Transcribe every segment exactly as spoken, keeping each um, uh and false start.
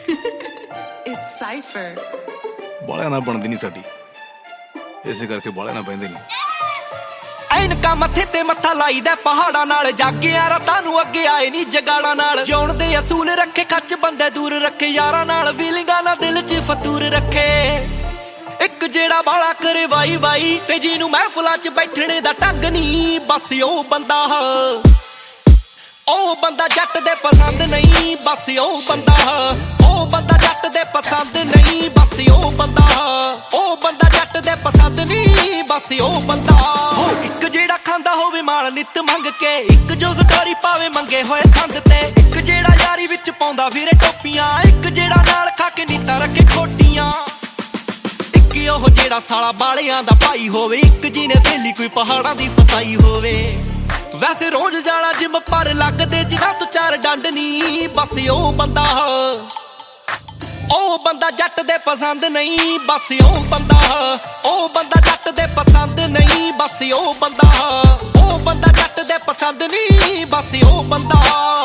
It's Cypher. ਬਾਲਿਆਂ ਨਾਲ ਬਣਦੀ ਨਹੀਂ ਸਾਡੀ, ਇਸੇ ਕਰਕੇ ਬਾਲਿਆਂ ਨਾਲ ਬਹਿੰਦੇ ਨਹੀਂ। ਐਨਕਾਂ ਮੱਥੇ ਤੇ ਮੱਥਾ ਲਾਈਦਾ ਪਹਾੜਾਂ ਨਾਲ, ਜਾਗਿਆ ਰਾਤਾਂ ਨੂੰ ਅੱਗੇ ਆਏ ਨੀ ਜਗਾੜਾਂ ਨਾਲ। ਜਿਉਣ ਦੇ ਅਸੂਲ ਰੱਖੇ, ਖੱਚ ਬੰਦੇ ਦੂਰ ਰੱਖੇ, ਯਾਰਾਂ ਨਾਲ ਫੀਲਿੰਗਾਂ ਨਾਲ ਦਿਲ 'ਚ ਫਤੂਰ ਰੱਖੇ। ਇੱਕ ਜਿਹੜਾ ਬਾਲਾ ਕਰੇ ਬਾਈ ਬਾਈ, ਤੇ ਜਿਹਨੂੰ ਮਹਿਫਲਾਂ 'ਚ ਬੈਠਣੇ ਦਾ ਢੰਗ ਨਹੀਂ, ਬਸ ਉਹ ਬੰਦਾ ਉਹ ਬੰਦਾ ਜੱਟ ਦੇ ਪਸੰਦ ਨਹੀਂ, ਬਸ ਉਹ ਬੰਦਾ ਉਹ ਬੰਦਾ ਜੱਟ ਦੇ ਪਸੰਦ ਨਹੀਂ, ਬਸ ਉਹ ਬੰਦਾ ਉਹ ਬੰਦਾ ਜੱਟ ਦੇ ਪਸੰਦ ਨਹੀਂ, ਬਸ ਉਹ ਬੰਦਾ। ਹੋ ਇੱਕ ਜਿਹੜਾ ਖਾਂਦਾ ਹੋਵੇ ਮਾਲ ਨਿੱਤ ਮੰਗ ਕੇ, ਇੱਕ ਜੋ ਸਟੋਰੀ ਪਾਵੇ ਮੰਗੇ ਹੋਏ ਸੰਦ ਤੇ, ਇੱਕ ਜਿਹੜਾ ਯਾਰੀ ਵਿੱਚ ਪਾਉਂਦਾ ਵੀਰੇ ਟੋਪੀਆਂ, ਇੱਕ ਜਿਹੜਾ ਨਾਲ ਖਾ ਕੇ ਨੀਤਾਂ ਰੱਖੇ ਖੋਟੀਆਂ, ਇੱਕ ਉਹ ਜਿਹੜਾ ਸਾਲਾ ਬਾਲਿਆਂ ਦਾ ਭਾਈ ਹੋਵੇ, ਇੱਕ ਜਿਹਨੇ ਫੇਲੀ ਕੋਈ ਪਹਾੜਾਂ ਦੀ ਫਸਾਈ ਹੋਵੇ। ਵੈਸੇ ਰੋਜ਼ ਜਾਣਾ ਜਿਮ ਪਰ ਲੱਗਦੇ ਜਿਨ੍ਹਾਂ ਤੋਂ ਚਾਰ ਡੰਡ ਨੀ, ਬਸ ਉਹ ਬੰਦਾ ਉਹ ਬੰਦਾ ਜੱਟ ਦੇ ਪਸੰਦ ਨਹੀਂ, ਬਸ ਉਹ ਬੰਦਾ ਉਹ ਬੰਦਾ ਜੱਟ ਦੇ ਪਸੰਦ ਨਹੀਂ, ਬਸ ਉਹ ਬੰਦਾ ਉਹ ਬੰਦਾ ਜੱਟ ਦੇ ਪਸੰਦ ਨਹੀਂ, ਬਸ ਉਹ ਬੰਦਾ।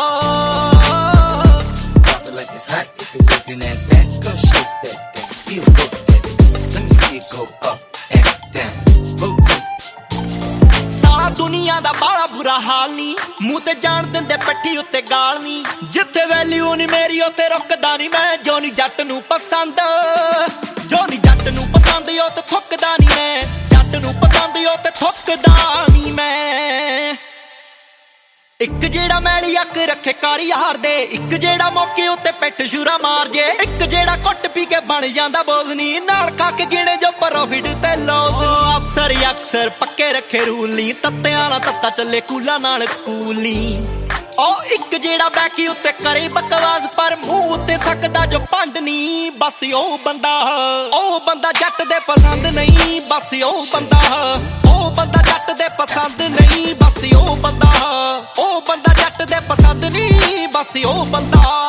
ਦੁਨੀਆ ਦਾ ਬਾਲਾ ਬੁਰਾ ਹਾਲ ਨੀ, ਮੂੰਹ ਤੇ ਜਾਣ ਦਿੰਦੇ ਪੱਠੀ ਉੱਤੇ ਗਾਲ ਨੀ, ਜਿੱਥੇ ਵੈਲਿਊ ਨੀ ਮੇਰੀ ਉੱਥੇ ਰੁਕਦਾ ਨੀ ਮੈਂ। ਜੋ ਨੀ ਜੱਟ ਨੂੰ ਪਸੰਦ ਜੋ ਨੀ ਜੱਟ ਨੂੰ ਪਸੰਦ ਉਹ ਤੇ ਥੁੱਕਦਾ ਨੀ ਮੈਂ, ਜੱਟ ਨੂੰ ਪਸੰਦ ਉਹ ਤੇ ਥੁੱਕਦਾ ਨੀ ਮੈਂ। ਇੱਕ ਜਿਹੜਾ ਮੈਲੀ ਅੱਖ ਰੱਖੇ ਕਾਰ ਯਾਰ ਦੇ, ਇੱਕ ਜਿਹੜਾ ਮੌਕੇ ਉੱਤੇ ਪਿੱਠ ਸ਼ੂਰਾ ਮਾਰ ਜੇ, ਇੱਕ ਜਿਹੜਾ ਕੁੱਟ ਪੀ ਕੇ ਬਣ ਜਾਂਦਾ ਬੋਜ਼ ਨੀ, ਨਾਲ ਖਾ ਕੇ ਗਿਣੇ ਜੋ ਪ੍ਰੋਫਿਟ ਤੇ ਲੋਸ। ਅਫਸਰ ਅਕਸਰ ਪੱਕੇ ਰੱਖੇ ਰੂਲ ਨੀ, ਤੱਤਿਆਂ ਨਾਲ ਤੱਤਾ ਚੱਲੇ ਕੂਲਾਂ ਨਾਲ ਕੂਲ ਨੀ। ਉਹ ਇੱਕ ਜਿਹੜਾ ਬੈਕੀ ਉੱਤੇ ਕਰੇ ਬਕਵਾਸ ਪਰ ਮੂੰਹ ਉੱਤੇ ਸਕਦਾ ਜੋ ਭੰਡ ਨੀ, ਬਸ ਉਹ ਬੰਦਾ ਉਹ ਬੰਦਾ ਜੱਟ ਦੇ ਪਸੰਦ ਨਹੀਂ, ਬਸ ਉਹ ਬੰਦਾ ਉਹ ਬੰਦਾ ਜੱਟ ਦੇ ਪਸੰਦ ਨਹੀਂ, ਬਸ ਉਹ ਬੰਦਾ ਉਹ ਬੰਦਾ ਜੱਟ ਦੇ ਪਸੰਦ ਨਹੀਂ, ਬਸ ਉਹ ਬੰਦਾ।